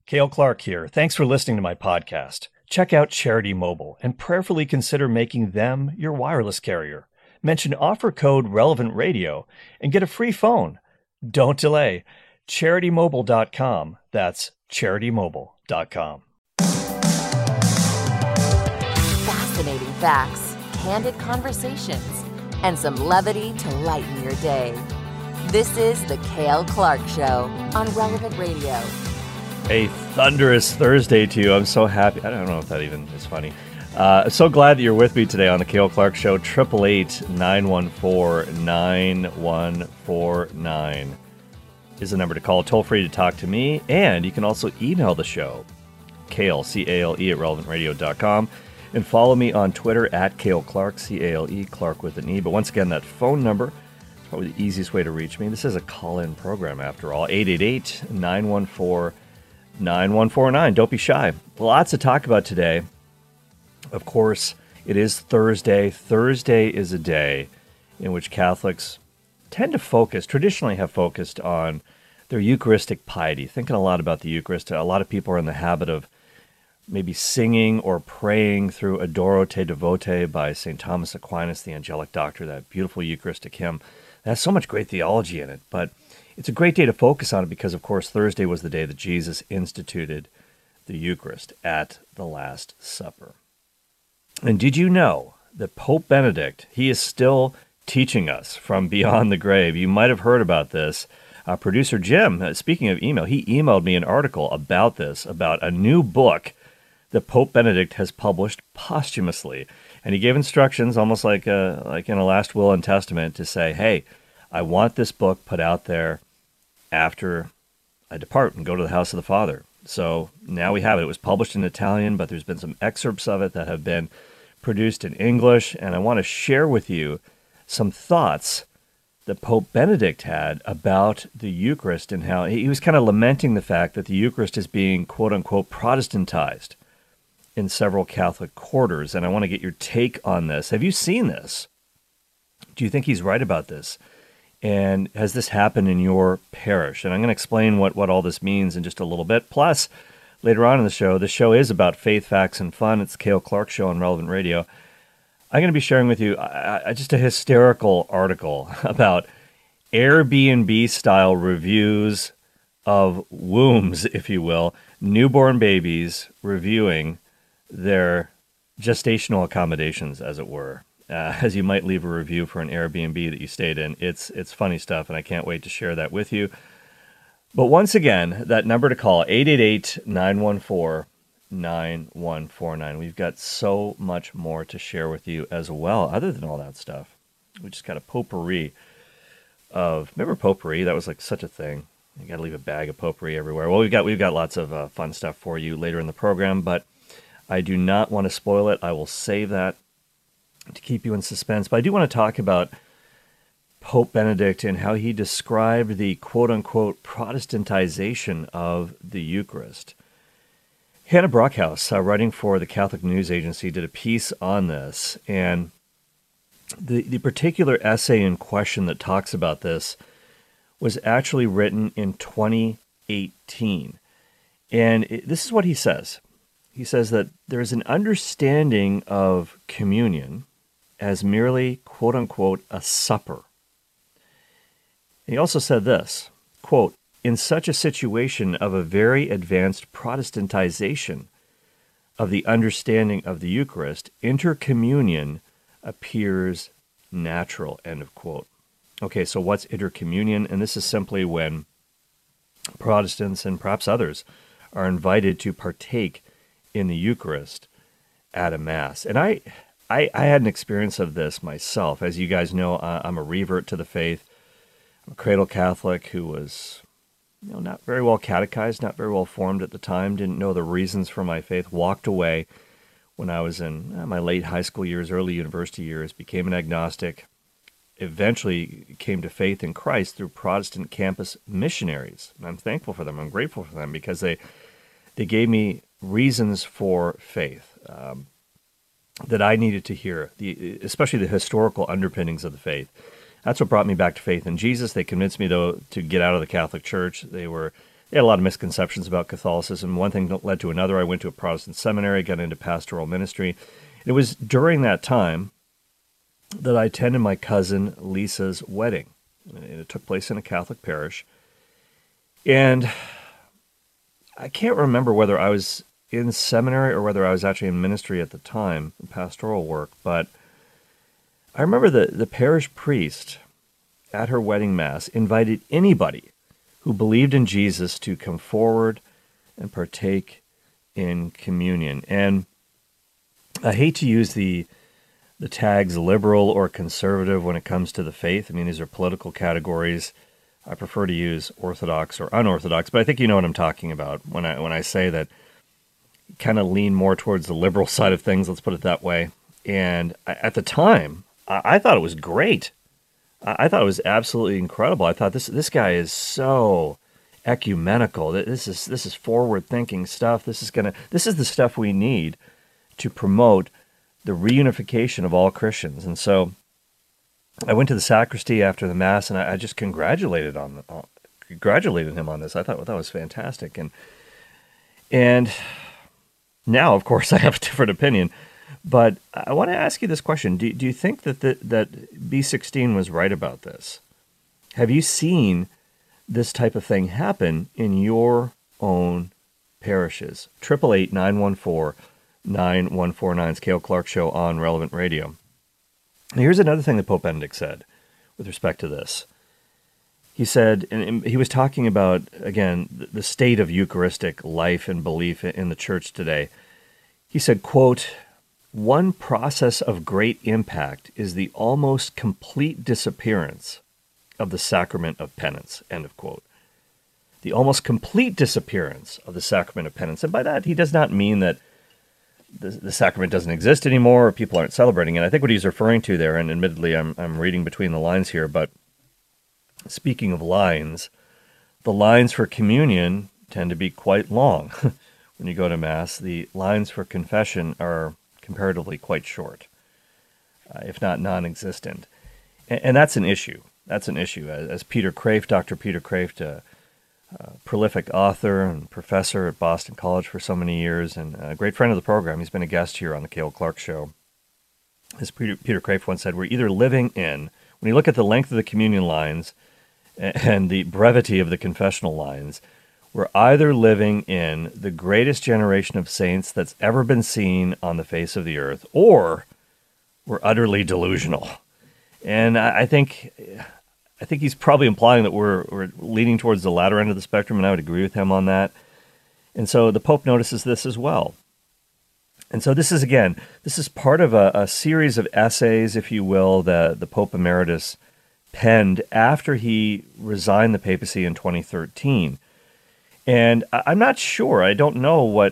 Cale Clark here. Thanks for listening to my podcast. Check out Charity Mobile and prayerfully consider making them your wireless carrier. Mention offer code Relevant Radio and get a free phone. Don't delay. CharityMobile.com. That's CharityMobile.com. Fascinating facts, candid conversations, and some levity to lighten your day. This is The Cale Clark Show on Relevant Radio. A thunderous Thursday to you. I'm so happy. I don't know if that even is funny. So glad that you're with me today on the Cale Clark Show. 888-914-9149 is the number to call. Toll free to talk to me. And you can also email the show, Cale, C-A-L-E, at relevantradio.com. And follow me on Twitter at Cale Clark, C-A-L-E, Clark with an E. But once again, that phone number is probably the easiest way to reach me. This is a call-in program, after all. 888-914-9149. Don't be shy. Lots to talk about today. Of course, it is Thursday. Thursday is a day in which Catholics tend to traditionally have focused on their Eucharistic piety, thinking a lot about the Eucharist. A lot of people are in the habit of maybe singing or praying through Adoro Te Devote by St. Thomas Aquinas, the Angelic Doctor, that beautiful Eucharistic hymn. It has so much great theology in it, but it's a great day to focus on it because, of course, Thursday was the day that Jesus instituted the Eucharist at the Last Supper. And did you know that Pope Benedict, he is still teaching us from beyond the grave? You might have heard about this. Producer Jim, speaking of email, he emailed me an article about this, about a new book that Pope Benedict has published posthumously. And he gave instructions, almost like in a last will and testament, to say, hey, I want this book put out there after I depart and go to the house of the Father. So now we have it. It was published in Italian, but there's been some excerpts of it that have been produced in English, and I want to share with you some thoughts that Pope Benedict had about the Eucharist and how he was kind of lamenting the fact that the Eucharist is being, quote-unquote, Protestantized in several Catholic quarters, and I want to get your take on this. Have you seen this? Do you think he's right about this? And has this happened in your parish? And I'm going to explain what all this means in just a little bit. Plus, later on in the show is about faith, facts, and fun. It's the Cale Clark Show on Relevant Radio. I'm going to be sharing with you just a hysterical article about Airbnb-style reviews of wombs, if you will, newborn babies reviewing their gestational accommodations, as it were. As you might leave a review for an Airbnb that you stayed in. It's funny stuff, and I can't wait to share that with you. But once again, that number to call, 888-914-9149. We've got so much more to share with you as well, other than all that stuff. We just got a potpourri of, remember potpourri? That was like such a thing. You got to leave a bag of potpourri everywhere. Well, we've got lots of fun stuff for you later in the program, but I do not want to spoil it. I will save that to keep you in suspense. But I do want to talk about Pope Benedict and how he described the quote-unquote Protestantization of the Eucharist. Hannah Brockhouse, writing for the Catholic News Agency, did a piece on this, and the particular essay in question that talks about this was actually written in 2018. And this is what he says. He says that there's an understanding of communion as merely, quote-unquote, a supper. And he also said this, quote, in such a situation of a very advanced Protestantization of the understanding of the Eucharist, intercommunion appears natural, end of quote. Okay, so what's intercommunion? And this is simply when Protestants and perhaps others are invited to partake in the Eucharist at a Mass. And I had an experience of this myself. As you guys know, I'm a revert to the faith. I'm a cradle Catholic who was not very well catechized, not very well formed at the time, didn't know the reasons for my faith, walked away when I was in my late high school years, early university years, became an agnostic, eventually came to faith in Christ through Protestant campus missionaries. And I'm thankful for them. I'm grateful for them because they gave me reasons for faith that I needed to hear, especially the historical underpinnings of the faith. That's what brought me back to faith in Jesus. They convinced me, though, to get out of the Catholic Church. They were They had a lot of misconceptions about Catholicism. One thing led to another. I went to a Protestant seminary, got into pastoral ministry. It was during that time that I attended my cousin Lisa's wedding. And it took place in a Catholic parish. And I can't remember whether I was in seminary or whether I was actually in ministry at the time, in pastoral work, but I remember the parish priest at her wedding mass invited anybody who believed in Jesus to come forward and partake in communion. And I hate to use the tags liberal or conservative when it comes to the faith. I mean, these are political categories. I prefer to use orthodox or unorthodox, but I think you know what I'm talking about when I say that kind of lean more towards the liberal side of things, let's put it that way. And at the time, I thought it was great. I thought it was absolutely incredible. I thought this guy is so ecumenical. This is forward-thinking stuff. This is the stuff we need to promote the reunification of all Christians. And so I went to the sacristy after the mass, and I just congratulated him on this. I thought that was fantastic. And now, of course, I have a different opinion. But I want to ask you this question. Do you think that B16 was right about this? Have you seen this type of thing happen in your own parishes? 888-914-9149 is Cale Clark Show on Relevant Radio. And here's another thing that Pope Benedict said with respect to this. He said, and he was talking about, again, the state of Eucharistic life and belief in the church today. He said, quote, "One process of great impact is the almost complete disappearance of the sacrament of penance," end of quote. The almost complete disappearance of the sacrament of penance. And by that, he does not mean that the sacrament doesn't exist anymore or people aren't celebrating it. I think what he's referring to there, and admittedly I'm reading between the lines here, but speaking of lines, the lines for communion tend to be quite long. When you go to Mass, the lines for confession are comparatively quite short, if not non-existent. And that's an issue. That's an issue. As Peter Kreeft, Dr. Peter Kreeft, a prolific author and professor at Boston College for so many years, and a great friend of the program, he's been a guest here on the Cale Clark Show. As Peter Kreeft once said, we're either living in, when you look at the length of the communion lines and the brevity of the confessional lines, we're either living in the greatest generation of saints that's ever been seen on the face of the earth, or we're utterly delusional. And I think he's probably implying that we're leaning towards the latter end of the spectrum, and I would agree with him on that. And so the Pope notices this as well. And so this is part of a series of essays, if you will, that the Pope Emeritus penned after he resigned the papacy in 2013. And I'm not sure. I don't know what...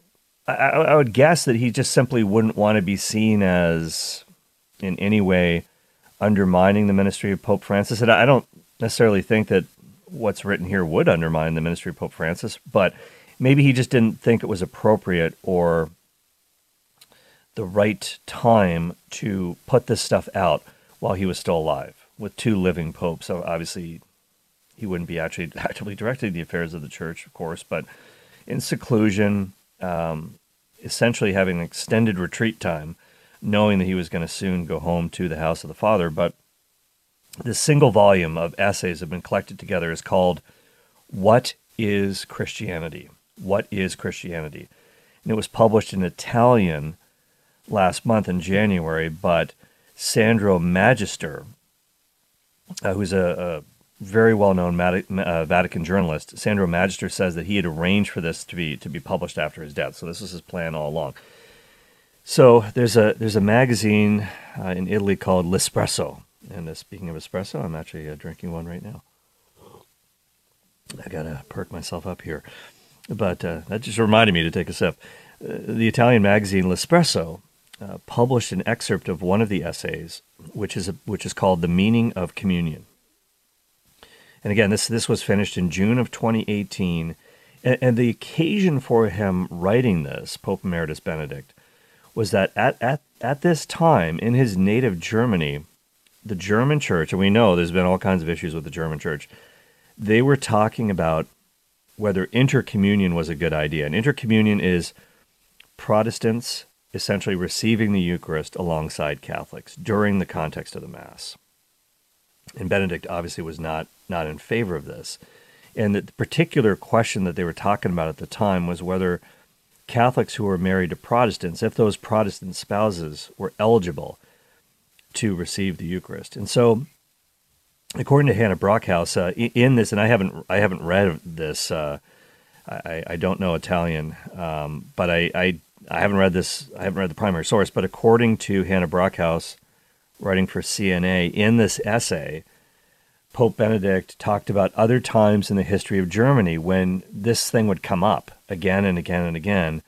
I would guess that he just simply wouldn't want to be seen as in any way undermining the ministry of Pope Francis. And I don't necessarily think that what's written here would undermine the ministry of Pope Francis, but maybe he just didn't think it was appropriate or the right time to put this stuff out while he was still alive with two living popes. So obviously he wouldn't be actually actively directing the affairs of the church, of course, but in seclusion, essentially having an extended retreat time, knowing that he was going to soon go home to the house of the Father. But this single volume of essays have been collected together is called What is Christianity? What is Christianity? And it was published in Italian last month in January, but Sandro Magister, who's a very well-known Vatican journalist, Sandro Magister says that he had arranged for this to be published after his death. So this was his plan all along. So there's a magazine in Italy called L'Espresso. And speaking of espresso, I'm actually drinking one right now. I got to perk myself up here. But that just reminded me to take a sip. The Italian magazine L'Espresso published an excerpt of one of the essays, which is called The Meaning of Communion. And again, this was finished in June of 2018. And the occasion for him writing this, Pope Emeritus Benedict, was that at this time in his native Germany, the German church, and we know there's been all kinds of issues with the German church, they were talking about whether intercommunion was a good idea. And intercommunion is Protestants essentially receiving the Eucharist alongside Catholics during the context of the Mass. And Benedict obviously was not in favor of this. And the particular question that they were talking about at the time was whether Catholics who were married to Protestants, if those Protestant spouses were eligible to receive the Eucharist. And so, according to Hannah Brockhaus, in this, and I haven't read this, I don't know Italian, but I haven't read this. I haven't read the primary source. But according to Hannah Brockhaus, writing for CNA, in this essay, Pope Benedict talked about other times in the history of Germany when this thing would come up again and again and again.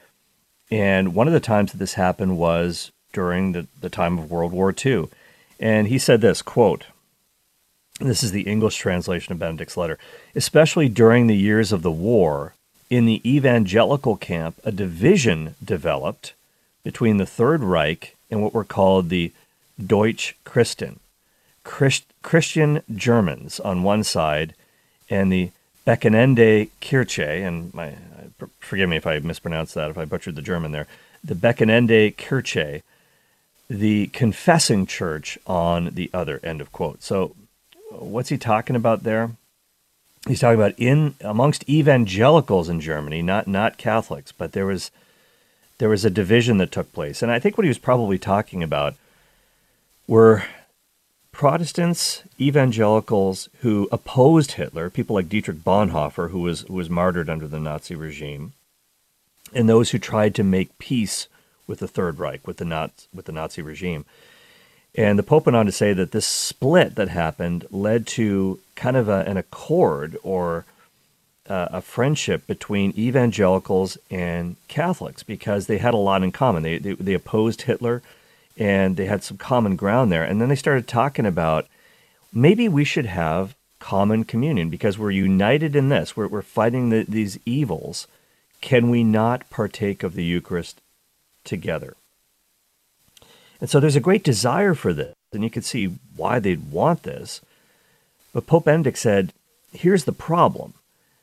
And one of the times that this happened was during the time of World War II. And he said this, quote, this is the English translation of Benedict's letter, especially during the years of the war, in the evangelical camp, a division developed between the Third Reich and what were called the Deutsch Christen, Christian Germans on one side, and the Bekennende Kirche, and forgive me if I mispronounced that, if I butchered the German there, the Bekennende Kirche, the confessing church on the other, end of quote. So what's he talking about there? He's talking about amongst evangelicals in Germany, not Catholics, but there was a division that took place. And I think what he was probably talking about were Protestants, evangelicals who opposed Hitler, people like Dietrich Bonhoeffer, who was martyred under the Nazi regime, and those who tried to make peace with the Third Reich, with the Nazi regime. And the Pope went on to say that this split that happened led to kind of an accord or a friendship between evangelicals and Catholics because they had a lot in common. They opposed Hitler, and they had some common ground there. And then they started talking about maybe we should have common communion because we're united in this. We're fighting these evils. Can we not partake of the Eucharist together? And so there's a great desire for this, and you can see why they'd want this. But Pope Benedict said, here's the problem.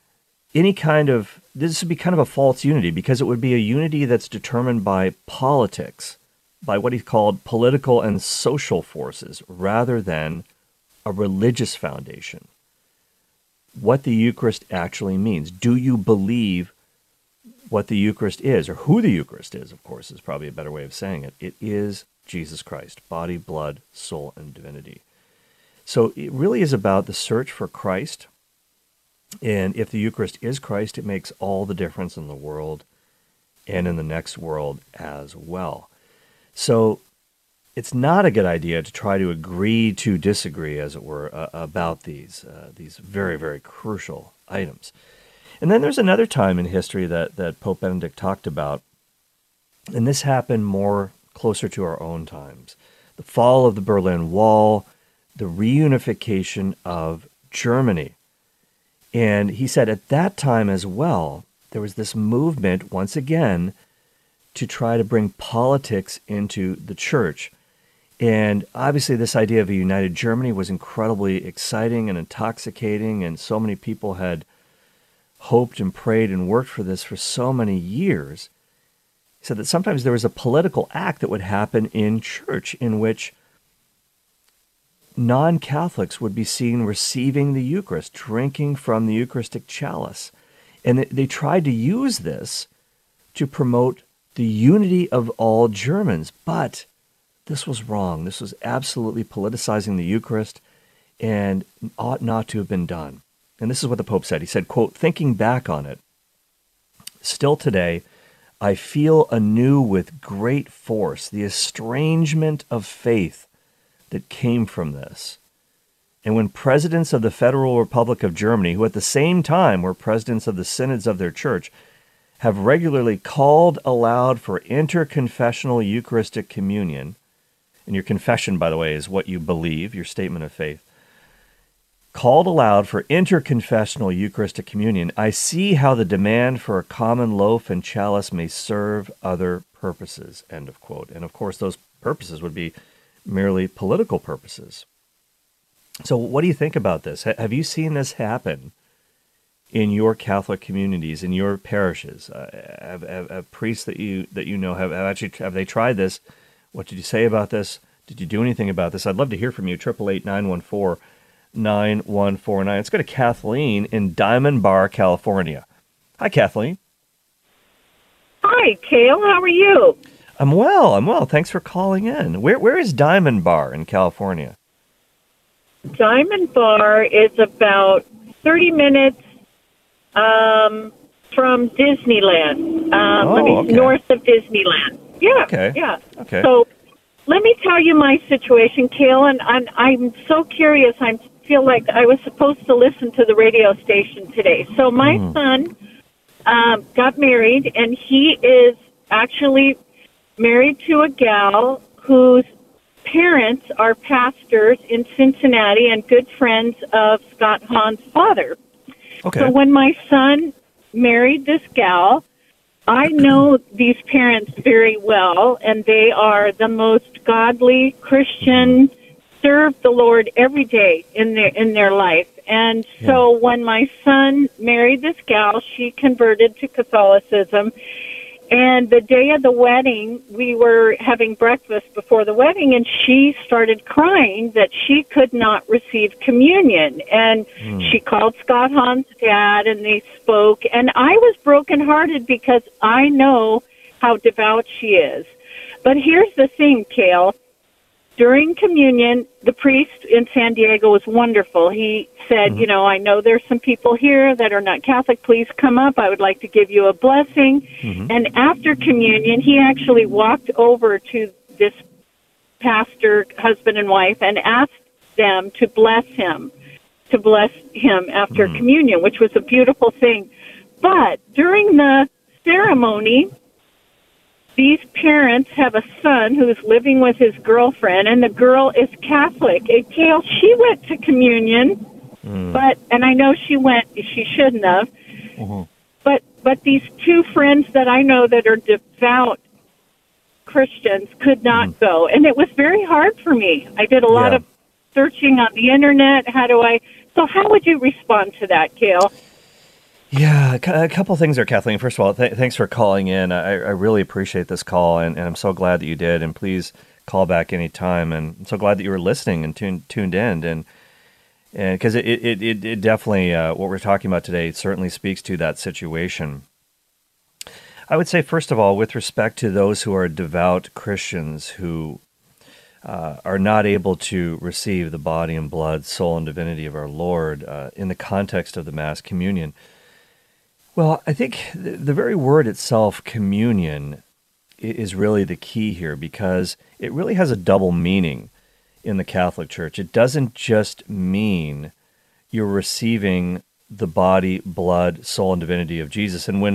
This would be kind of a false unity because it would be a unity that's determined by politics, by what he called political and social forces, rather than a religious foundation. What the Eucharist actually means. Do you believe what the Eucharist is, or who the Eucharist is, of course, is probably a better way of saying it. It is Jesus Christ, body, blood, soul, and divinity. So it really is about the search for Christ. And if the Eucharist is Christ, it makes all the difference in the world and in the next world as well. So it's not a good idea to try to agree to disagree, as it were, about these very, very crucial items. And then there's another time in history that Pope Benedict talked about, and this happened more closer to our own times. The fall of the Berlin Wall, the reunification of Germany. And he said at that time as well, there was this movement, once again, to try to bring politics into the church. And obviously this idea of a united Germany was incredibly exciting and intoxicating, and so many people had hoped and prayed and worked for this for so many years. He said that sometimes there was a political act that would happen in church in which non-Catholics would be seen receiving the Eucharist, drinking from the Eucharistic chalice. And they tried to use this to promote the unity of all Germans. But this was wrong. This was absolutely politicizing the Eucharist and ought not to have been done. And this is what the Pope said. He said, quote, "Thinking back on it, still today, I feel anew with great force the estrangement of faith that came from this. And when presidents of the Federal Republic of Germany, who at the same time were presidents of the synods of their church, have regularly called aloud for interconfessional Eucharistic communion," and your confession, by the way, is what you believe, your statement of faith, "called aloud for interconfessional Eucharistic communion, I see how the demand for a common loaf and chalice may serve other purposes," end of quote. And of course, those purposes would be merely political purposes. So what do you think about this? Have you seen this happen in your Catholic communities, in your parishes? Have priests that you know have they tried this? What did you say about this? Did you do anything about this? I'd love to hear from you. 888-914-9149. Let's go to Kathleen in Diamond Bar, California. Hi, Kathleen. Hi, Cale. How are you? I'm well. Thanks for calling in. Where is Diamond Bar in California? Diamond Bar is about 30 minutes from Disneyland. Okay. North of Disneyland. Yeah. Okay. Yeah. Okay. So let me tell you my situation, Cale, and I'm so curious. I feel like I was supposed to listen to the radio station today. So my son got married, and he is actually married to a gal whose parents are pastors in Cincinnati and good friends of Scott Hahn's father. Okay. So when my son married this gal, I know these parents very well, and they are the most godly Christian, serve the Lord every day in their life. And so when my son married this gal, she converted to Catholicism. And the day of the wedding, we were having breakfast before the wedding, and she started crying that she could not receive communion. And she called Scott Hahn's dad, and they spoke. And I was brokenhearted because I know how devout she is. But here's the thing, Cale. During communion, the priest in San Diego was wonderful. He said, you know, I know there's some people here that are not Catholic. Please come up. I would like to give you a blessing. And after communion, he actually walked over to this pastor, husband and wife, and asked them to bless him after communion, which was a beautiful thing. But during the ceremony, these parents have a son who's living with his girlfriend, and the girl is Catholic. And Cale, she went to communion, and I know she shouldn't have. But these two friends that I know that are devout Christians could not go, and it was very hard for me. I did a lot of searching on the internet. So how would you respond to that, Cale? Yeah, a couple things there, Kathleen. First of all, thanks for calling in. I really appreciate this call, and I'm so glad that you did. And please call back anytime. And I'm so glad that you were listening and tuned in. And because it definitely, what we're talking about today certainly speaks to that situation. I would say, first of all, with respect to those who are devout Christians who are not able to receive the body and blood, soul, and divinity of our Lord in the context of the Mass Communion. Well, I think the very word itself, communion, is really the key here because it really has a double meaning in the Catholic Church. It doesn't just mean you're receiving the body, blood, soul, and divinity of Jesus. And when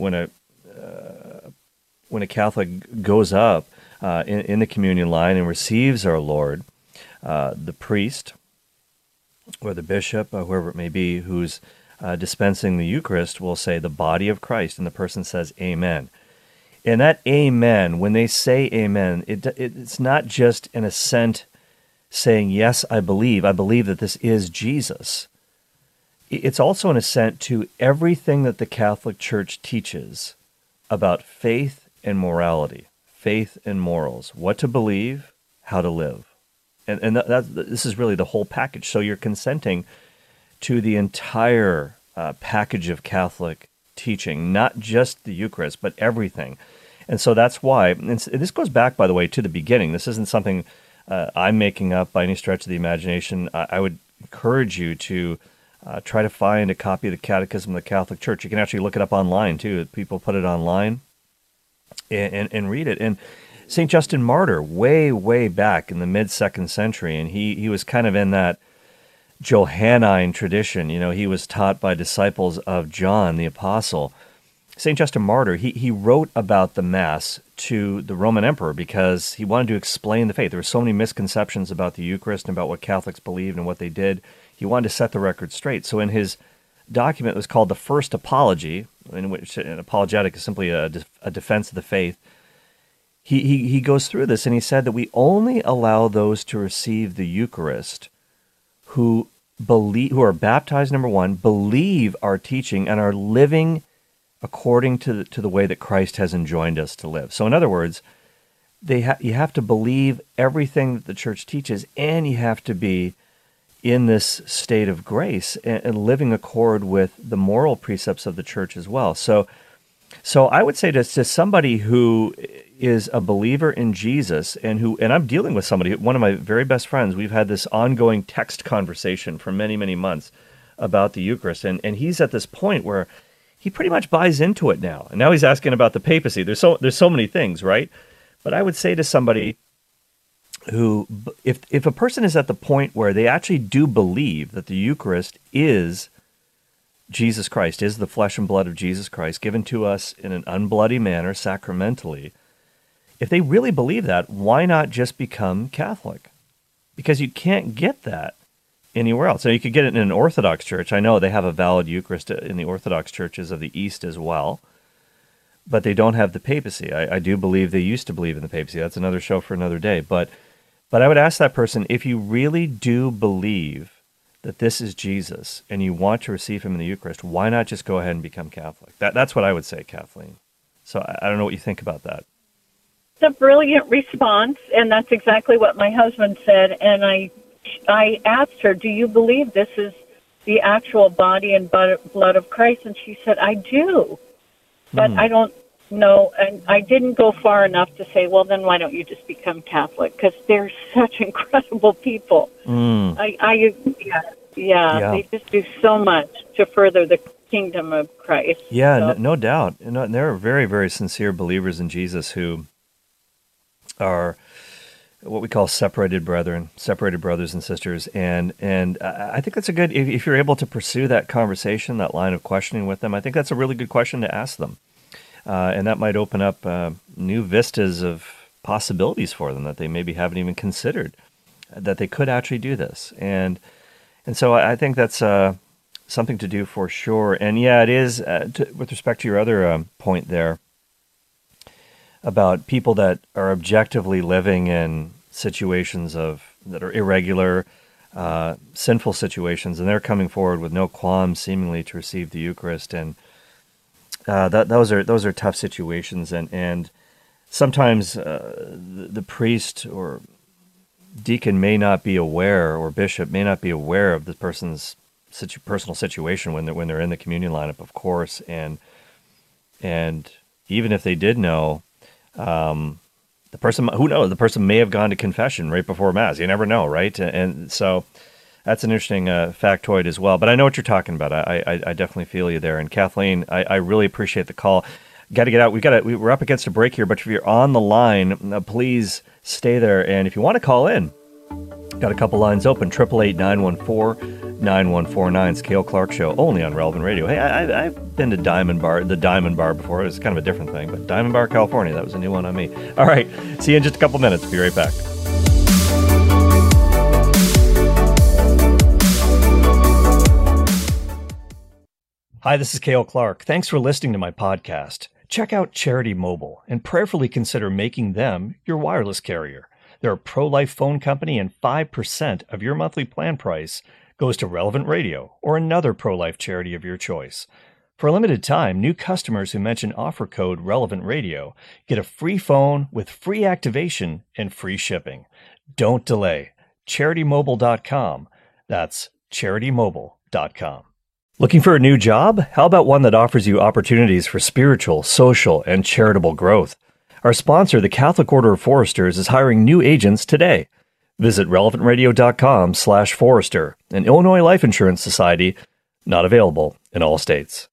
a Catholic goes up in the communion line and receives our Lord, the priest or the bishop, or whoever it may be, who's dispensing the Eucharist will say the body of Christ, and the person says amen. And that amen, when they say amen, it's not just an assent saying, yes, I believe that this is Jesus. It's also an assent to everything that the Catholic Church teaches about faith and morality, faith and morals, what to believe, how to live. And this is really the whole package. So you're consenting to the entire package of Catholic teaching, not just the Eucharist, but everything. And so that's why, and this goes back, by the way, to the beginning. This isn't something I'm making up by any stretch of the imagination. I would encourage you to try to find a copy of the Catechism of the Catholic Church. You can actually look it up online, too. People put it online and read it. And St. Justin Martyr, way back in the mid-2nd century, and he was kind of in that Johannine tradition. You know, he was taught by disciples of John the Apostle. St. Justin Martyr, he wrote about the Mass to the Roman Emperor because he wanted to explain the faith. There were so many misconceptions about the Eucharist and about what Catholics believed and what they did. He wanted to set the record straight. So in his document, it was called the First Apology, in which an apologetic is simply a defense of the faith. He goes through this, and he said that we only allow those to receive the Eucharist who who are baptized, number one, believe our teaching and are living according to the way that Christ has enjoined us to live. So in other words, you have to believe everything that the church teaches, and you have to be in this state of grace and living accord with the moral precepts of the church as well. So I would say to somebody who is a believer in Jesus and I'm dealing with somebody, one of my very best friends, we've had this ongoing text conversation for many, many months about the Eucharist. And he's at this point where he pretty much buys into it now. And now he's asking about the papacy. There's so many things, right? But I would say to somebody who, if a person is at the point where they actually do believe that the Eucharist is Jesus Christ, is the flesh and blood of Jesus Christ given to us in an unbloody manner, sacramentally, if they really believe that, why not just become Catholic? Because you can't get that anywhere else. So you could get it in an Orthodox church. I know they have a valid Eucharist in the Orthodox churches of the East as well, but they don't have the papacy. I do believe they used to believe in the papacy. That's another show for another day. But I would ask that person, if you really do believe that this is Jesus and you want to receive him in the Eucharist, why not just go ahead and become Catholic? That's what I would say, Kathleen. So I don't know what you think about that. It's a brilliant response, and that's exactly what my husband said. And I asked her, do you believe this is the actual body and blood of Christ? And she said, I do. But I don't know, and I didn't go far enough to say, well, then why don't you just become Catholic? Because they're such incredible people. They just do so much to further the kingdom of Christ. Yeah, so. No doubt. And there are very, very sincere believers in Jesus who are what we call separated brethren, separated brothers and sisters. And I think that's a good, if you're able to pursue that conversation, that line of questioning with them, I think that's a really good question to ask them. And that might open up new vistas of possibilities for them that they maybe haven't even considered, that they could actually do this. And so I think that's something to do for sure. And yeah, it is, with respect to your other point there, about people that are objectively living in situations that are irregular, sinful situations, and they're coming forward with no qualms seemingly to receive the Eucharist. And those are tough situations, and sometimes the priest or deacon may not be aware, or bishop may not be aware of the person's personal situation when they're in the communion lineup, of course, and even if they did know, the person, who knows, the person may have gone to confession right before Mass. You never know, right? And so that's an interesting factoid as well. But I know what you're talking about. I definitely feel you there. And Kathleen, I really appreciate the call. Got to get out. We're up against a break here, but if you're on the line, please stay there. And if you want to call in, got a couple lines open, 888-914-9149. It's Cale Clark Show, only on Relevant Radio. Hey, I've been to the Diamond Bar before. It's kind of a different thing, but Diamond Bar, California, that was a new one on me. All right, see you in just a couple minutes. Be right back. Hi, this is Cale Clark. Thanks for listening to my podcast. Check out Charity Mobile and prayerfully consider making them your wireless carrier. They're a pro-life phone company, and 5% of your monthly plan price goes to Relevant Radio or another pro-life charity of your choice. For a limited time, new customers who mention offer code Relevant Radio get a free phone with free activation and free shipping. Don't delay. CharityMobile.com. That's CharityMobile.com. Looking for a new job? How about one that offers you opportunities for spiritual, social, and charitable growth? Our sponsor, the Catholic Order of Foresters, is hiring new agents today. Visit relevantradio.com/Forester, an Illinois life insurance society, not available in all states.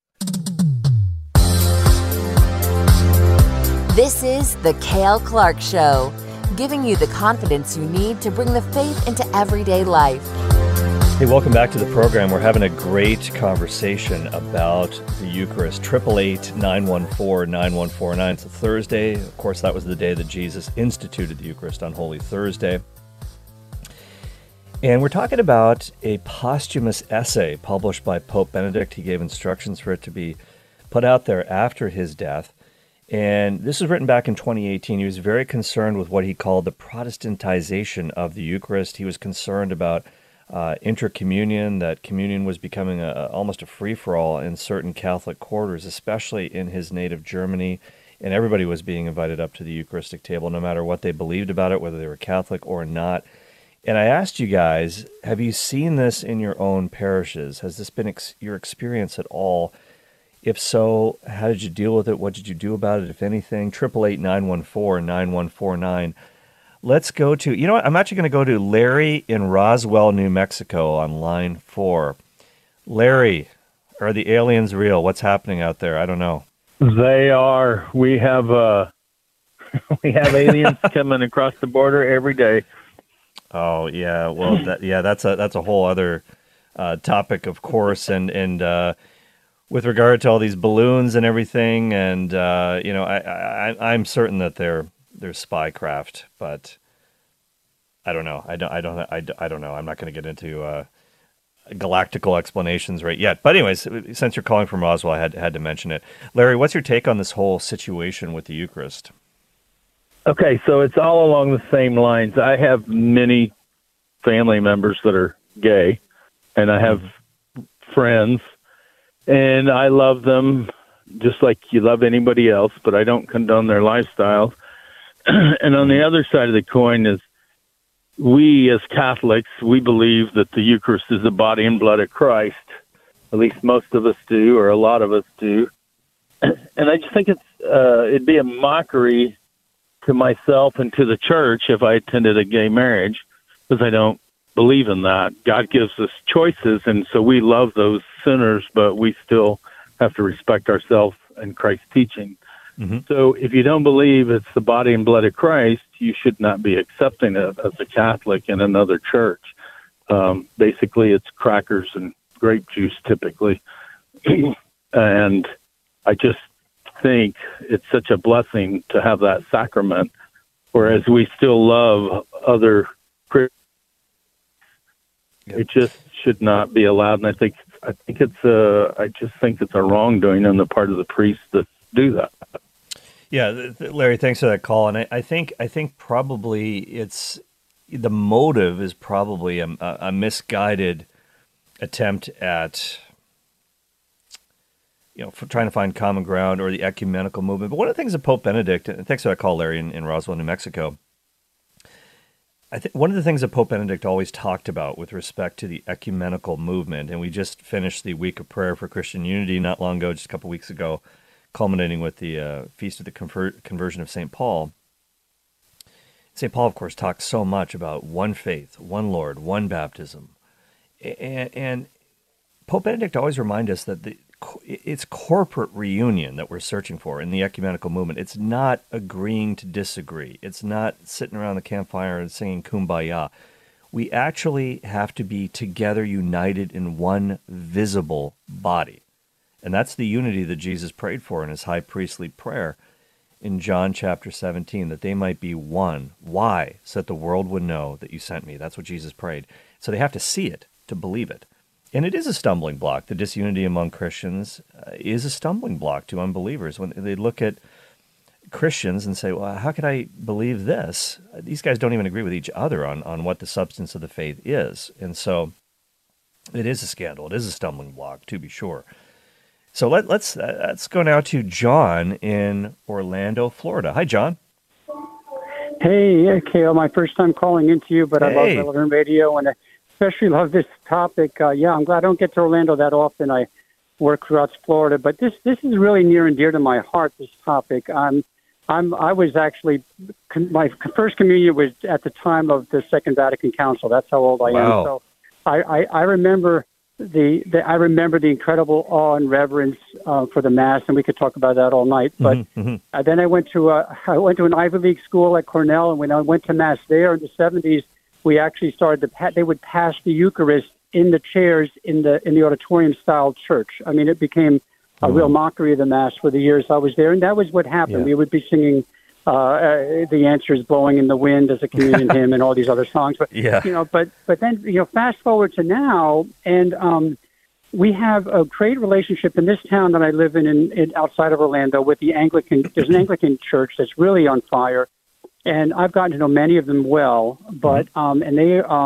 This is the Cale Clark Show, giving you the confidence you need to bring the faith into everyday life. Hey, welcome back to the program. We're having a great conversation about the Eucharist. 888-914-9149. It's a Thursday. Of course, that was the day that Jesus instituted the Eucharist, on Holy Thursday. And we're talking about a posthumous essay published by Pope Benedict. He gave instructions for it to be put out there after his death. And this was written back in 2018. He was very concerned with what he called the Protestantization of the Eucharist. He was concerned about intercommunion, that communion was becoming almost a free-for-all in certain Catholic quarters, especially in his native Germany, and everybody was being invited up to the Eucharistic table, no matter what they believed about it, whether they were Catholic or not. And I asked you guys, have you seen this in your own parishes? Has this been your experience at all? If so, how did you deal with it? What did you do about it, if anything? 888-914-9149. Let's go to, you know what? I'm actually going to go to Larry in Roswell, New Mexico on line 4. Larry, are the aliens real? What's happening out there? I don't know. They are. We have aliens coming across the border every day. Oh yeah, well that's a whole other topic, of course, and with regard to all these balloons and everything, and I'm certain that they're spycraft, but I don't know. I don't know. I'm not going to get into galactical explanations right yet. But anyways, since you're calling from Roswell, I had to mention it. Larry, what's your take on this whole situation with the Eucharist? Okay, so it's all along the same lines. I have many family members that are gay, and I have friends, and I love them just like you love anybody else, but I don't condone their lifestyles. And on the other side of the coin is we as Catholics, we believe that the Eucharist is the body and blood of Christ. At least most of us do, or a lot of us do. And I just think it'd be a mockery to myself and to the church if I attended a gay marriage, because I don't believe in that. God gives us choices, and so we love those sinners, but we still have to respect ourselves and Christ's teaching. Mm-hmm. So if you don't believe it's the body and blood of Christ, you should not be accepting it as a Catholic in another church. Basically, it's crackers and grape juice typically. And I just think it's such a blessing to have that sacrament, whereas we still love other Christians. Yep. It just should not be allowed, and I just think it's a wrongdoing on the part of the priests that do that. Yeah, Larry, thanks for that call, and I think probably it's the motive is probably a misguided attempt at for trying to find common ground or the ecumenical movement. But one of the things that Pope Benedict, and thanks for that call, Larry, in Roswell, New Mexico, I think one of the things that Pope Benedict always talked about with respect to the ecumenical movement, and we just finished the Week of Prayer for Christian Unity not long ago, just a couple weeks ago, culminating with the Feast of the Conversion of St. Paul. St. Paul, of course, talks so much about one faith, one Lord, one baptism. And Pope Benedict always reminds us that it's corporate reunion that we're searching for in the ecumenical movement. It's not agreeing to disagree. It's not sitting around the campfire and singing Kumbaya. We actually have to be together, united in one visible body. And that's the unity that Jesus prayed for in his high priestly prayer in John chapter 17, that they might be one. Why? So that the world would know that you sent me. That's what Jesus prayed. So they have to see it to believe it. And it is a stumbling block. The disunity among Christians is a stumbling block to unbelievers when they look at Christians and say, well, how could I believe this? These guys don't even agree with each other on what the substance of the faith is. And so it is a scandal. It is a stumbling block, to be sure. So let's go now to John in Orlando, Florida. Hi, John. Hey, Cale, my first time calling into you, but I love Relevant Radio, and I especially love this topic. I'm glad I don't get to Orlando that often. I work throughout Florida, but this is really near and dear to my heart, this topic. I was actually, my first communion was at the time of the Second Vatican Council. That's how old I am. So I remember I remember the incredible awe and reverence for the Mass, and we could talk about that all night. But then I went to an Ivy League school at Cornell, and when I went to Mass there in the 70s, we actually started they would pass the Eucharist in the chairs in the auditorium-style church. I mean, it became a real mockery of the Mass for the years I was there, and that was what happened. Yeah. We would be singing "The Answer Is Blowing in the Wind" as a communion hymn, and all these other songs. But but then fast forward to now, and we have a great relationship in this town that I live in outside of Orlando with the Anglican. There's an Anglican church that's really on fire. And I've gotten to know many of them well, but and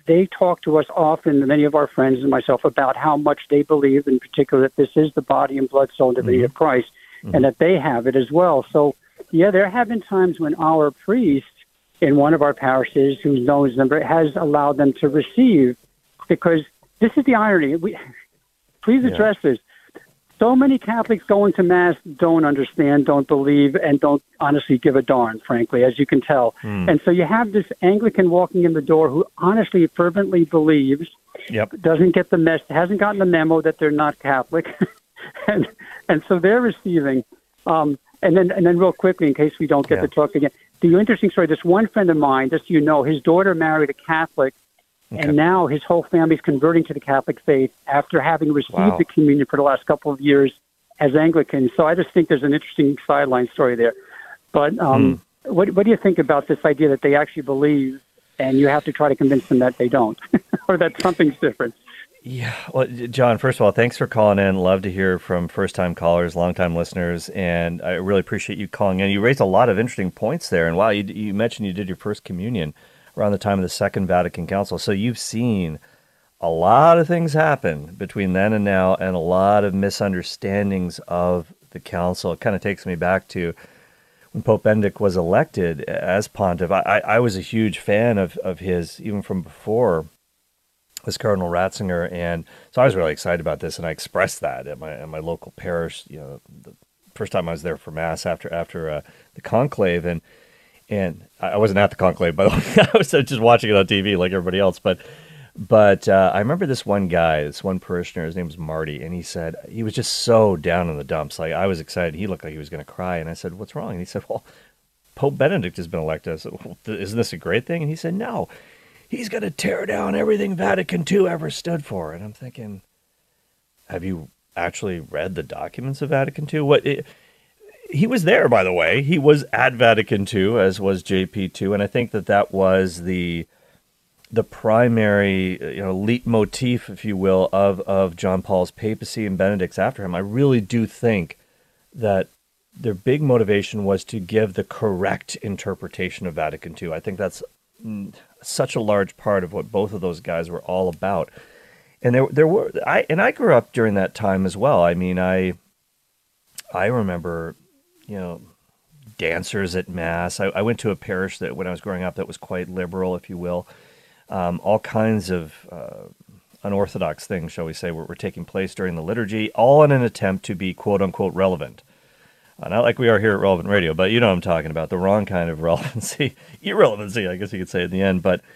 they talk to us often, many of our friends and myself, about how much they believe, in particular, that this is the body and blood, soul, and divinity of Christ, and that they have it as well. So, yeah, there have been times when our priest in one of our parishes, who knows them, has allowed them to receive, because this is the irony. Please address this. So many Catholics going to Mass don't understand, don't believe, and don't honestly give a darn, frankly, as you can tell. And so you have this Anglican walking in the door who honestly, fervently believes, doesn't get the hasn't gotten the memo that they're not Catholic, and so they're receiving. And then real quickly, in case we don't get to talk again, the interesting story. This one friend of mine, just so you know, his daughter married a Catholic. And now his whole family's converting to the Catholic faith after having received the communion for the last couple of years as Anglicans. So I just think there's an interesting sideline story there. But what do you think about this idea that they actually believe and you have to try to convince them that they don't or that something's different? Yeah. Well, John, first of all, thanks for calling in. Love to hear from first-time callers, long-time listeners, and I really appreciate you calling in. You raised a lot of interesting points there. And wow, you mentioned you did your first communion around the time of the Second Vatican Council. So you've seen a lot of things happen between then and now, and a lot of misunderstandings of the council. It kind of takes me back to when Pope Benedict was elected as pontiff. I was a huge fan of his, even from before, as Cardinal Ratzinger, and so I was really excited about this, and I expressed that at my local parish. You know, the first time I was there for Mass after the conclave, and I wasn't at the conclave, by the way. I was just watching it on TV like everybody else. But I remember this one guy, this one parishioner, his name was Marty, and he said he was just so down in the dumps. Like, I was excited. He looked like he was going to cry. And I said, "What's wrong?" And he said, "Well, Pope Benedict has been elected." I said, "Well, isn't this a great thing?" And he said, "No, he's going to tear down everything Vatican II ever stood for." And I'm thinking, have you actually read the documents of Vatican II? He was there, by the way. He was at Vatican II, as was JP2, and I think that was the primary, leitmotif, if you will, of John Paul's papacy and Benedict's after him. I really do think that their big motivation was to give the correct interpretation of Vatican II. I think that's such a large part of what both of those guys were all about. And I grew up during that time as well. I mean, I remember, dancers at Mass. I went to a parish that when I was growing up that was quite liberal, if you will. All kinds of unorthodox things, shall we say, were taking place during the liturgy, all in an attempt to be quote-unquote relevant. Not like we are here at Relevant Radio, but you know what I'm talking about, the wrong kind of relevancy. Irrelevancy, I guess you could say in the end. But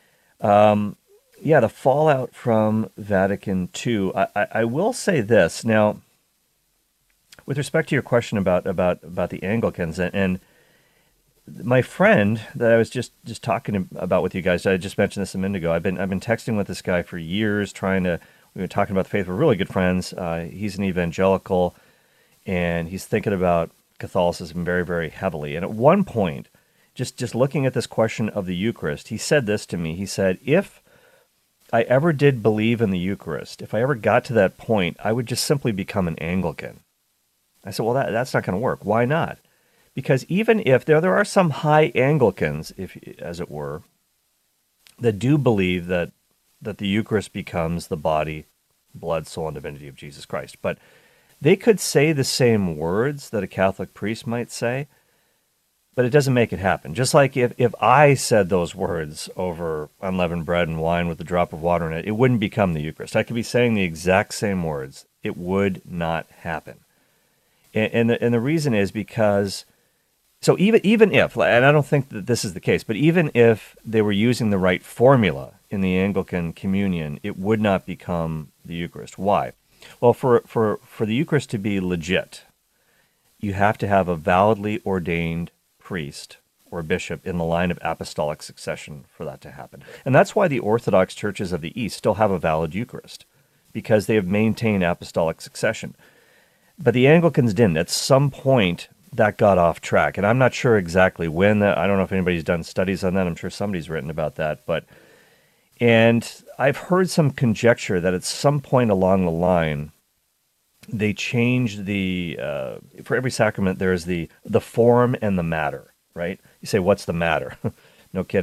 the fallout from Vatican II, I will say this. Now, with respect to your question about the Anglicans, and my friend that I was just talking about with you guys, I just mentioned this a minute ago. I've been texting with this guy for years, we've been talking about the faith. We're really good friends. He's an evangelical, and he's thinking about Catholicism very, very heavily. And at one point, just looking at this question of the Eucharist, he said this to me. He said, if I ever did believe in the Eucharist, if I ever got to that point, I would just simply become an Anglican. I said, well, that's not going to work. Why not? Because even if there are some high Anglicans, as it were, that do believe that the Eucharist becomes the body, blood, soul, and divinity of Jesus Christ. But they could say the same words that a Catholic priest might say, but it doesn't make it happen. Just like if I said those words over unleavened bread and wine with a drop of water in it, it wouldn't become the Eucharist. I could be saying the exact same words. It would not happen. And the reason is because, so even if, and I don't think that this is the case, but even if they were using the right formula in the Anglican communion, it would not become the Eucharist. Why? Well, for the Eucharist to be legit, you have to have a validly ordained priest or bishop in the line of apostolic succession for that to happen. And that's why the Orthodox churches of the East still have a valid Eucharist, because they have maintained apostolic succession. But the Anglicans didn't. At some point, that got off track. And I'm not sure exactly when. I don't know if anybody's done studies on that. I'm sure somebody's written about that. And I've heard some conjecture that at some point along the line, they changed for every sacrament, there's the form and the matter, right? You say, what's the matter? No kidding.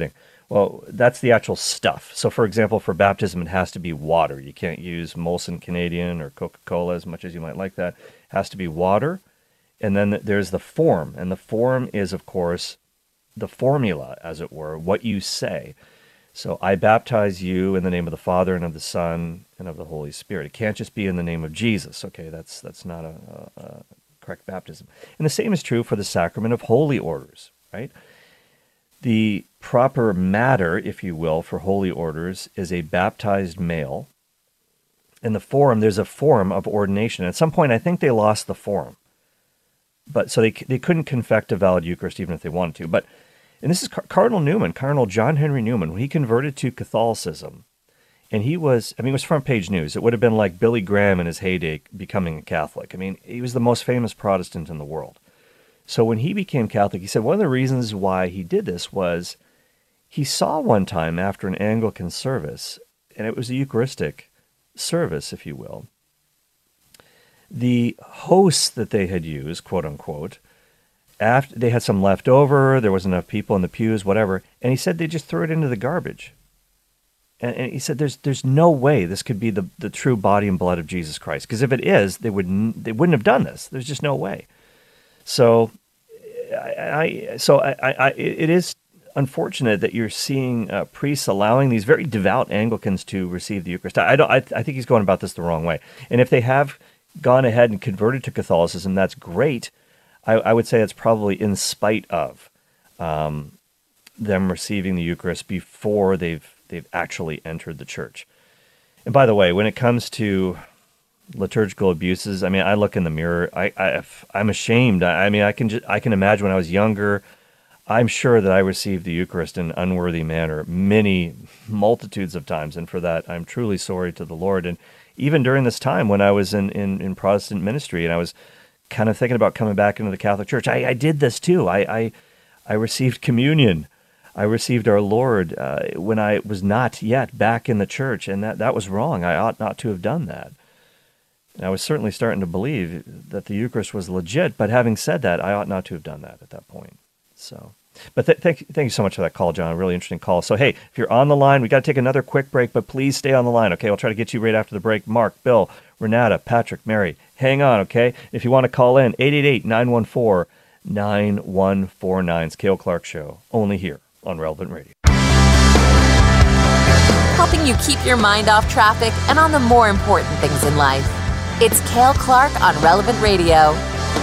Well, that's the actual stuff. So, for example, for baptism, it has to be water. You can't use Molson Canadian or Coca-Cola, as much as you might like that. It has to be water. And then there's the form. And the form is, of course, the formula, as it were, what you say. So I baptize you in the name of the Father and of the Son and of the Holy Spirit. It can't just be in the name of Jesus. Okay, that's not a correct baptism. And the same is true for the sacrament of holy orders, right? The proper matter, if you will, for holy orders is a baptized male. In the form, there's a form of ordination. At some point, I think they lost the form. But so they couldn't confect a valid Eucharist even if they wanted to. But and this is Cardinal John Henry Newman, when he converted to Catholicism, and it was front page news. It would have been like Billy Graham in his heyday becoming a Catholic. I mean, he was the most famous Protestant in the world. So when he became Catholic, he said one of the reasons why he did this was he saw one time after an Anglican service, and it was a Eucharistic service, if you will, the hosts that they had used, quote unquote, after they had some left over, there wasn't enough people in the pews, whatever, and he said they just threw it into the garbage. And he said there's no way this could be the true body and blood of Jesus Christ, because if it is, they wouldn't have done this. There's just no way. So it is unfortunate that you're seeing priests allowing these very devout Anglicans to receive the Eucharist. I think he's going about this the wrong way. And if they have gone ahead and converted to Catholicism, that's great. I would say it's probably in spite of them receiving the Eucharist before they've actually entered the church. And by the way, when it comes to liturgical abuses, I mean, I look in the mirror. I'm ashamed. I can imagine when I was younger. I'm sure that I received the Eucharist in an unworthy manner multitudes of times, and for that I'm truly sorry to the Lord. And even during this time when I was in Protestant ministry and I was kind of thinking about coming back into the Catholic Church, I did this too. I received communion. I received our Lord when I was not yet back in the church, and that was wrong. I ought not to have done that. And I was certainly starting to believe that the Eucharist was legit, but having said that, I ought not to have done that at that point. So, but thank you so much for that call, John. A really interesting call. So, hey, if you're on the line, we got to take another quick break, but please stay on the line, okay? I'll try to get you right after the break. Mark, Bill, Renata, Patrick, Mary, hang on, okay? If you want to call in, 888-914-9149. It's Cale Clark Show, only here on Relevant Radio. Helping you keep your mind off traffic and on the more important things in life. It's Cale Clark on Relevant Radio.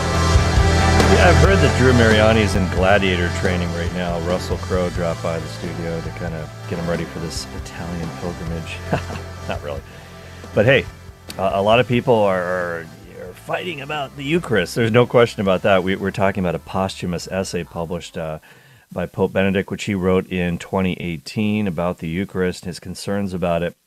Yeah, I've heard that Drew Mariani is in gladiator training right now. Russell Crowe dropped by the studio to kind of get him ready for this Italian pilgrimage. Not really. But hey, a lot of people are fighting about the Eucharist. There's no question about that. We're talking about a posthumous essay published by Pope Benedict, which he wrote in 2018 about the Eucharist, his concerns about it.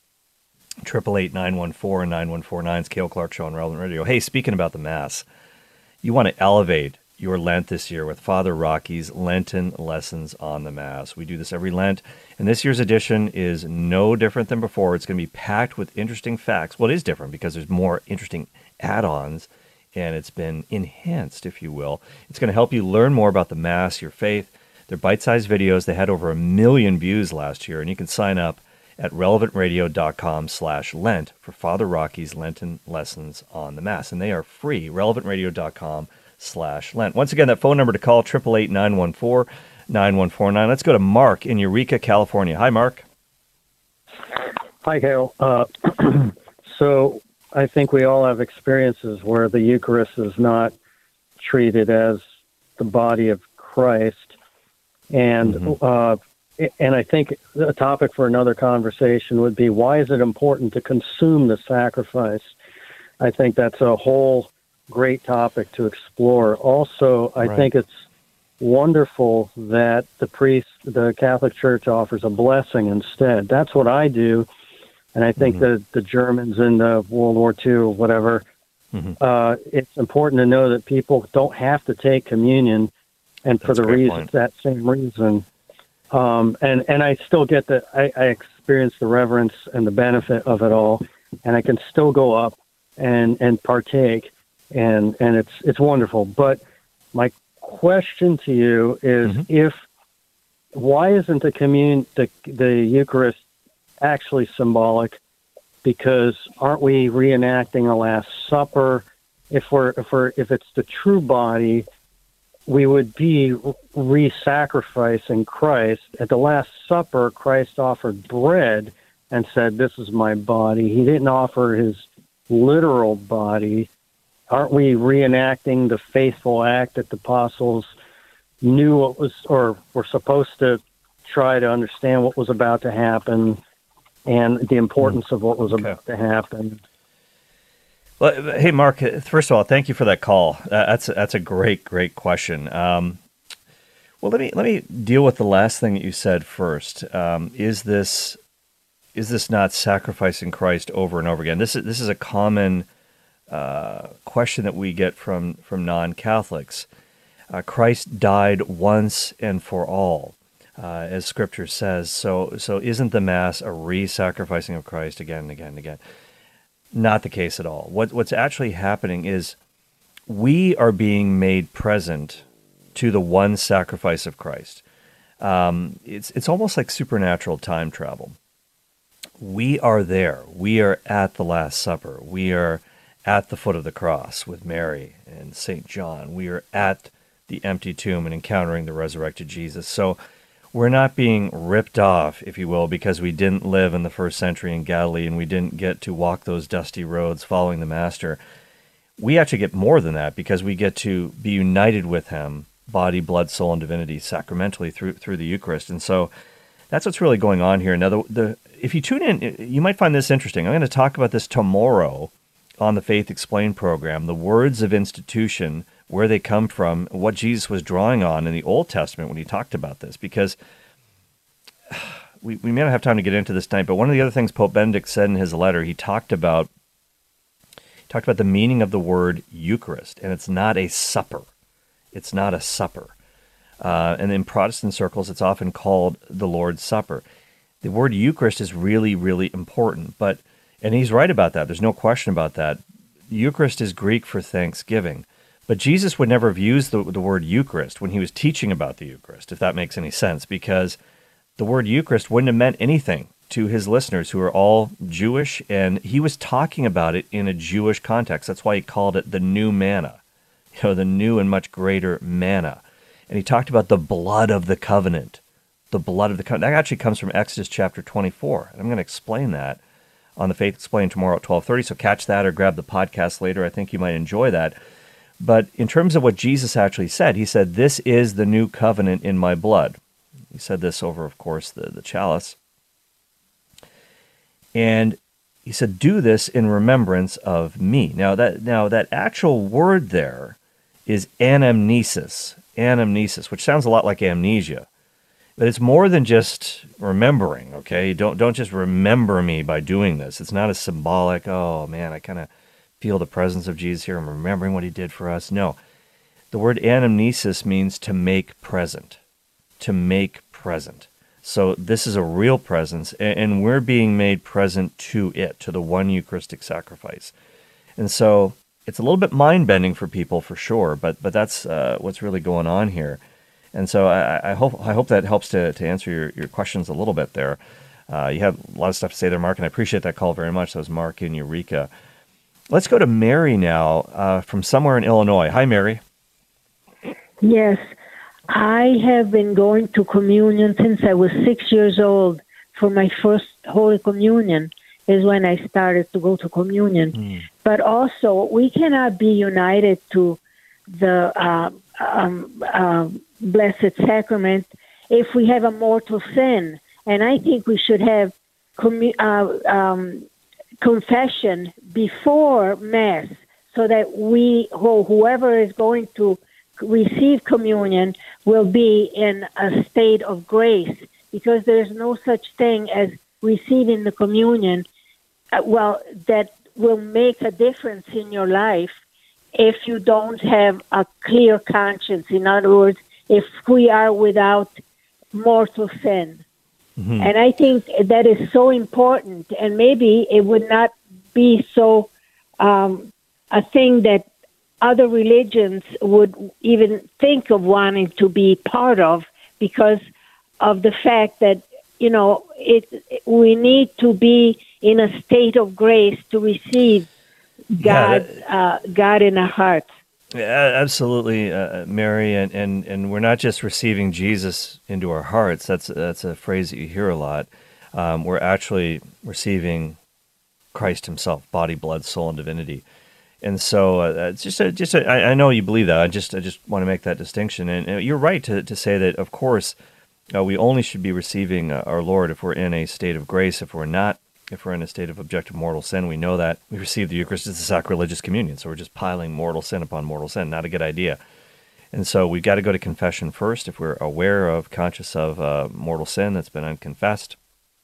888-914-9149. It's Cale Clark Show on Relevant Radio. Hey, speaking about the Mass, you want to elevate your Lent this year with Father Rocky's Lenten Lessons on the Mass. We do this every Lent, and this year's edition is no different than before. It's going to be packed with interesting facts. Well, it is different because there's more interesting add-ons, and it's been enhanced, if you will. It's going to help you learn more about the Mass, your faith. They're bite-sized videos. They had over 1 million views last year, and you can sign up at relevantradio.com/Lent for Father Rocky's Lenten Lessons on the Mass. And they are free, relevantradio.com/Lent. Once again, that phone number to call, 888-914-9149. Let's go to Mark in Eureka, California. Hi, Mark. Hi, Cale. So I think we all have experiences where the Eucharist is not treated as the body of Christ. And and I think a topic for another conversation would be, why is it important to consume the sacrifice? I think that's a whole great topic to explore. Also, I think it's wonderful that the Catholic Church offers a blessing instead. That's what I do. And I think that the Germans in World War II or whatever, it's important to know that people don't have to take communion, and for that same reason. And I still get that. I experience the reverence and the benefit of it all, and I can still go up and partake, and it's wonderful. But my question to you is, if why isn't the Eucharist actually symbolic? Because aren't we reenacting a Last Supper? If it's the true body, we would be re-sacrificing Christ. At the Last Supper, Christ offered bread and said, "This is my body." He didn't offer his literal body. Aren't we reenacting the faithful act that the apostles knew what was, or were supposed to try to understand what was about to happen and the importance of what was about to happen? Well, hey, Mark, first of all, thank you for that call. That's a great question. Well, let me deal with the last thing that you said first. Is this not sacrificing Christ over and over again? This is a common question that we get from non-Catholics. Christ died once and for all, as Scripture says. So isn't the Mass a re-sacrificing of Christ again and again and again? Not the case at all. What's actually happening is we are being made present to the one sacrifice of Christ. It's almost like supernatural time travel. We are there. We are at the Last Supper. We are at the foot of the cross with Mary and St. John. We are at the empty tomb and encountering the resurrected Jesus. So we're not being ripped off, if you will, because we didn't live in the first century in Galilee and we didn't get to walk those dusty roads following the Master. We actually get more than that because we get to be united with him, body, blood, soul, and divinity, sacramentally through the Eucharist. And so that's what's really going on here. Now, if you tune in, you might find this interesting. I'm going to talk about this tomorrow on the Faith Explained program, the words of institution, where they come from, what Jesus was drawing on in the Old Testament when he talked about this, because we may not have time to get into this tonight, but one of the other things Pope Benedict said in his letter, he talked about the meaning of the word Eucharist, and it's not a supper. It's not a supper. And in Protestant circles, it's often called the Lord's Supper. The word Eucharist is really, really important, and he's right about that. There's no question about that. Eucharist is Greek for thanksgiving. But Jesus would never have used the word Eucharist when he was teaching about the Eucharist, if that makes any sense, because the word Eucharist wouldn't have meant anything to his listeners who are all Jewish, and he was talking about it in a Jewish context. That's why he called it the new manna, the new and much greater manna. And he talked about the blood of the covenant. The blood of the covenant. That actually comes from Exodus chapter 24. And I'm going to explain that on the Faith Explained tomorrow at 12:30, so catch that or grab the podcast later. I think you might enjoy that. But in terms of what Jesus actually said, he said, "This is the new covenant in my blood." He said this over, of course, the chalice. And he said, "Do this in remembrance of me." Now that actual word there is anamnesis, which sounds a lot like amnesia. But it's more than just remembering, okay? Don't just remember me by doing this. It's not as symbolic, oh man, I kind of feel the presence of Jesus here. I'm remembering what he did for us. No. The word anamnesis means to make present. To make present. So this is a real presence, and we're being made present to it, to the one Eucharistic sacrifice. And so it's a little bit mind-bending for people, for sure, but that's what's really going on here. And so I hope that helps to answer your questions a little bit there. You had a lot of stuff to say there, Mark, and I appreciate that call very much. That was Mark in Eureka. Let's go to Mary now from somewhere in Illinois. Hi, Mary. Yes, I have been going to communion since I was 6 years old. For my first Holy Communion is when I started to go to communion. But also, we cannot be united to the Blessed Sacrament if we have a mortal sin. And I think we should have confession before Mass, so that whoever is going to receive communion will be in a state of grace, because there's no such thing as receiving the communion, that will make a difference in your life if you don't have a clear conscience. In other words, if we are without mortal sin. Mm-hmm. And I think that is so important, and maybe it would not be so a thing that other religions would even think of wanting to be part of, because of the fact that, we need to be in a state of grace to receive God in our hearts. Yeah, absolutely, Mary, and we're not just receiving Jesus into our hearts. That's a phrase that you hear a lot. We're actually receiving Christ Himself, body, blood, soul, and divinity. And so, I know you believe that. I just want to make that distinction. And you're right to say that. Of course, we only should be receiving our Lord if we're in a state of grace. If we're not, if we're in a state of objective mortal sin, we know that we receive the Eucharist as a sacrilegious communion. So we're just piling mortal sin upon mortal sin. Not a good idea. And so we've got to go to confession first if we're aware of, conscious of mortal sin that's been unconfessed.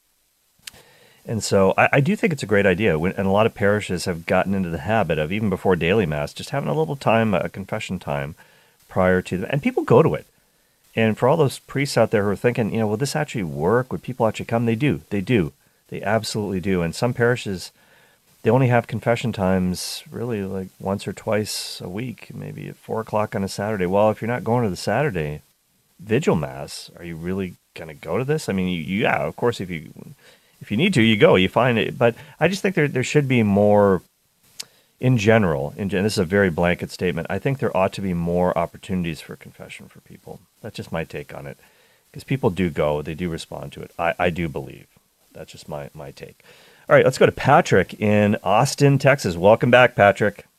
And so I do think it's a great idea. And a lot of parishes have gotten into the habit of, even before daily Mass, just having a little time, a confession time prior to them. And people go to it. And for all those priests out there who are thinking, will this actually work? Would people actually come? They do. They do. They absolutely do. And some parishes, they only have confession times really like once or twice a week, maybe at 4 o'clock on a Saturday. Well, if you're not going to the Saturday Vigil Mass, are you really going to go to this? I mean, yeah, of course, if you need to, you go, you find it. But I just think there should be more, in general, this is a very blanket statement, I think there ought to be more opportunities for confession for people. That's just my take on it. Because people do go, they do respond to it. I do believe. That's just my take. All right, let's go to Patrick in Austin, Texas. Welcome back, Patrick.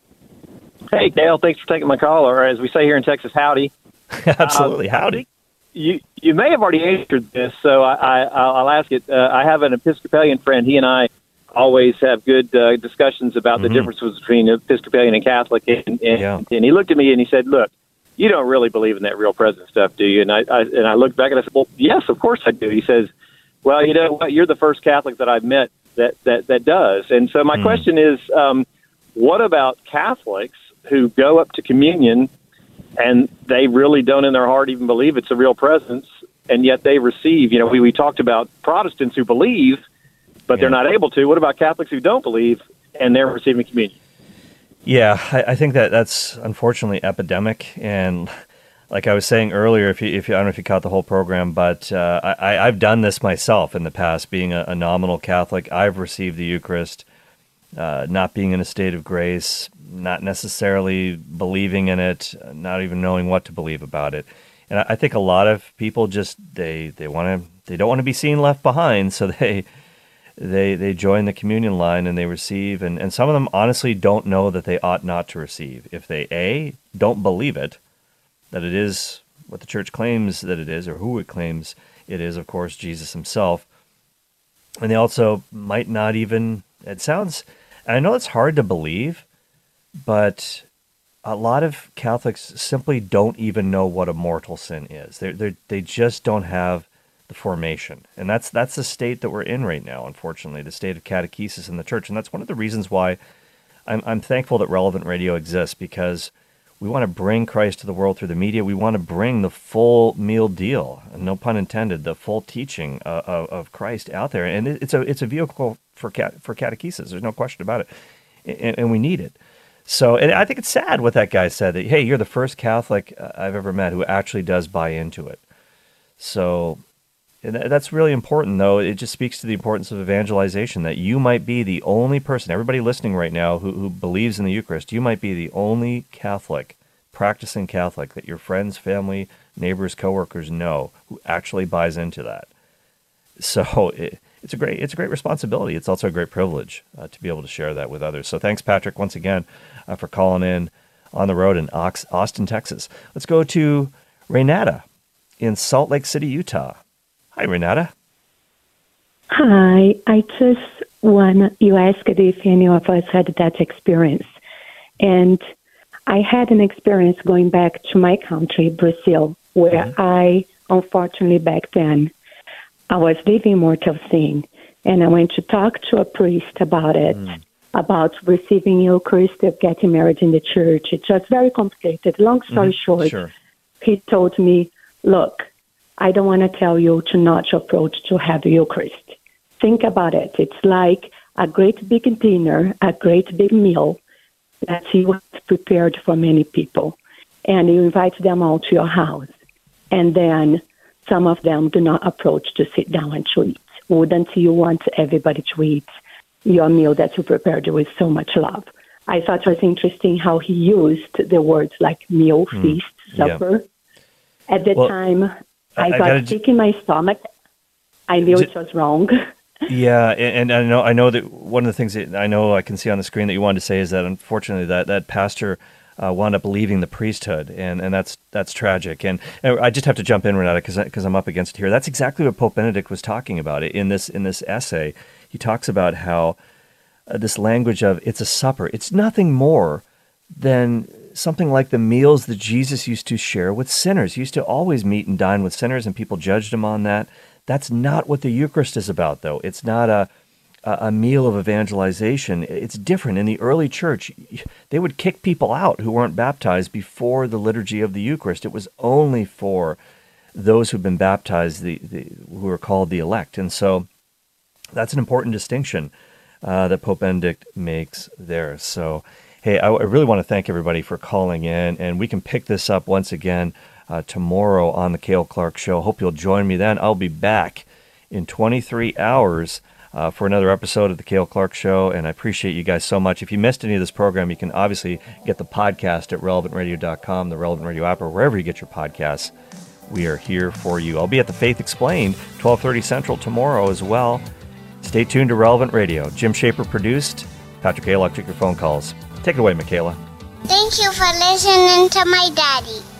Hey, Dale, thanks for taking my call, or as we say here in Texas, howdy. Absolutely, howdy. You may have already answered this, so I'll ask it. I have an Episcopalian friend. He and I always have good discussions about the differences between Episcopalian and Catholic. And he looked at me and he said, "Look, you don't really believe in that real presence stuff, do you?" And I looked back and I said, "Well, yes, of course I do." He says, "Well, you know what? You're the first Catholic that I've met that does." And so my question is, what about Catholics who go up to communion and they really don't in their heart even believe it's a real presence, and yet they receive? We talked about Protestants who believe, but they're not able to. What about Catholics who don't believe and they're receiving communion? Yeah, I think that's unfortunately epidemic. And like I was saying earlier, if you I don't know if you caught the whole program, but I've done this myself in the past, being a nominal Catholic. I've received the Eucharist, not being in a state of grace, not necessarily believing in it, not even knowing what to believe about it. And I think a lot of people just they don't want to be seen left behind, so they join the communion line and they receive, and some of them honestly don't know that they ought not to receive. If they don't believe it, that it is what the church claims that it is, or who it claims it is, of course, Jesus Himself. And they also might not even, I know it's hard to believe, but a lot of Catholics simply don't even know what a mortal sin is. They just don't have the formation. And that's the state that we're in right now, unfortunately, the state of catechesis in the church. And that's one of the reasons why I'm thankful that Relevant Radio exists, because we want to bring Christ to the world through the media. We want to bring the full meal deal, no pun intended, the full teaching of Christ out there. And it's a vehicle for catechesis. There's no question about it. And we need it. So, and I think it's sad what that guy said, that, hey, you're the first Catholic I've ever met who actually does buy into it. So, and that's really important, though. It just speaks to the importance of evangelization, that you might be the only person, everybody listening right now who believes in the Eucharist, you might be the only Catholic, practicing Catholic, that your friends, family, neighbors, coworkers know who actually buys into that. So it's a great responsibility. It's also a great privilege to be able to share that with others. So thanks, Patrick, once again for calling in on the road in Austin, Texas. Let's go to Renata in Salt Lake City, Utah. Hi, Renata. Hi. You asked if any of us had that experience. And I had an experience going back to my country, Brazil, where I, unfortunately, back then, I was living mortal sin. And I went to talk to a priest about it, about receiving Eucharist, of getting married in the church. It was very complicated. Long story short, he told me, look, I don't want to tell you to not approach to have the Eucharist. Think about it. It's like a great big dinner, a great big meal that he was prepared for many people. And you invite them all to your house. And then some of them do not approach to sit down and to eat. Wouldn't you want everybody to eat your meal that you prepared with so much love? I thought it was interesting how he used the words like meal, feast, supper. Yeah. At the time, I got sick in my stomach. I knew it was wrong. Yeah, and I know that one of the things that I can see on the screen that you wanted to say is that unfortunately that pastor wound up leaving the priesthood, and that's tragic. And I just have to jump in, Renata, because I'm up against it here. That's exactly what Pope Benedict was talking about in this essay. He talks about how this language of it's a supper. It's nothing more than something like the meals that Jesus used to share with sinners. He used to always meet and dine with sinners, and people judged him on that. That's not what the Eucharist is about, though. It's not a meal of evangelization. It's different. In the early church, they would kick people out who weren't baptized before the liturgy of the Eucharist. It was only for those who've been baptized, who are called the elect. And so that's an important distinction that Pope Benedict makes there. So, hey, I really want to thank everybody for calling in, and we can pick this up once again tomorrow on the Cale Clark Show. Hope you'll join me then. I'll be back in 23 hours for another episode of the Cale Clark Show, and I appreciate you guys so much. If you missed any of this program, you can obviously get the podcast at relevantradio.com, the Relevant Radio app, or wherever you get your podcasts. We are here for you. I'll be at the Faith Explained, 12:30 Central tomorrow as well. Stay tuned to Relevant Radio. Jim Shaper produced. Patrick Hale, I'll take your phone calls. Take it away, Michaela. Thank you for listening to my daddy.